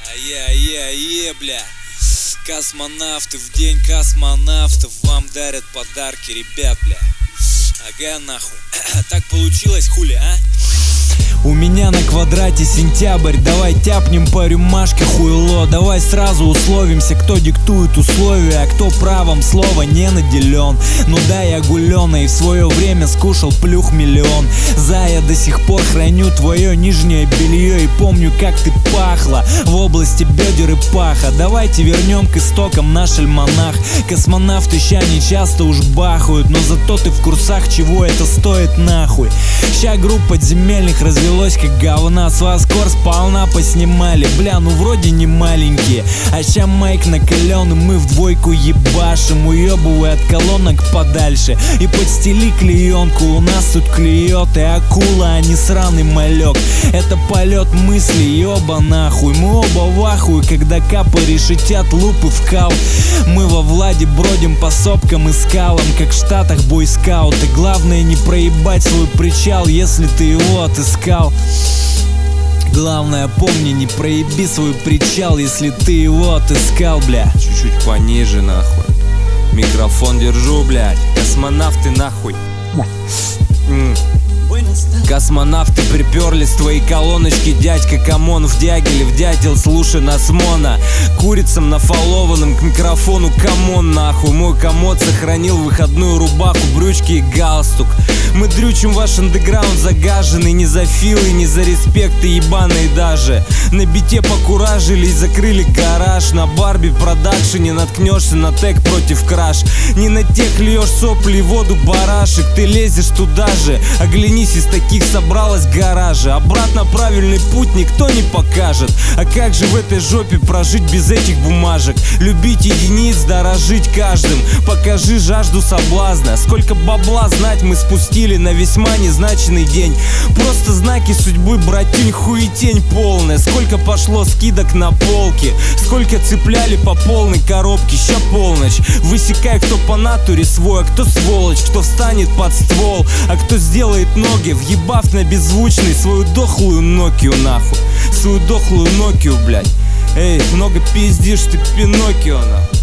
Бля. Космонавты в день космонавтов вам дарят подарки, ребят, бля. Ага, нахуй. Так получилось, хули, а? У меня на квадрате сентябрь, давай тяпнем по рюмашке хуйло. Давай сразу условимся, кто диктует условия, а кто правом слова не наделен. Ну да, я гулёна и в свое время скушал плюх миллион. Я до сих пор храню твое нижнее белье и помню, как ты пахла в области бедер и паха. Давайте вернем к истокам наш альманах. Космонавты ща не часто уж бахают, но зато ты в курсах, чего это стоит нахуй. Ща группа подземельных развелось как говна. С вас кор сполна поснимали, бля, ну вроде не маленькие. А ща майк накален, и мы в двойку ебашим, уебывая от колонок подальше. И подстели клеенку, у нас тут клюет и акула, а не сраный малек. Это полет мыслей, оба нахуй. Мы оба в ахуе, когда капы решетят лупы в кал. Мы во Владе бродим по сопкам и скалам, как в Штатах бойскауты. Главное не проебать свой причал, если ты его отыскал. Главное, помни, не проеби свой причал, если ты его отыскал, бля. Чуть-чуть пониже, нахуй. Микрофон держу, блядь. Космонавты, нахуй. Космонавты приперлись в твои колоночки, дядька, камон, в дягеле, в дятел, слушай нас моно. Курицам нафолованным к микрофону, камон, нахуй. Мой комод сохранил выходную рубаху, брючки и галстук. Мы дрючим ваш андеграунд загаженный, не за филы, не за респекты ебаные даже. На бите покуражили и закрыли гараж. На Барби продакшене наткнешься на тег против краш. Не на тех льешь сопли и воду барашек, ты лезешь туда же. Оглянись, из таких собралось гаража. Обратно правильный путь никто не покажет. А как же в этой жопе прожить без этих бумажек? Любить единиц, дорожить каждым. Покажи жажду соблазна. Сколько бабла знать мы спустили на весьма незначный день. Просто знаки судьбы, братюнь, хуетень полная. Сколько пошло скидок на полки, сколько цепляли по полной коробке. Ща полночь, высекай, кто по натуре свой, а кто сволочь, кто встанет под ствол, а кто сделает ноги, въебав на беззвучный свою дохлую Нокию, нахуй. Свою дохлую Нокию, блядь. Эй, много пиздишь ты, Пиноккио, нахуй.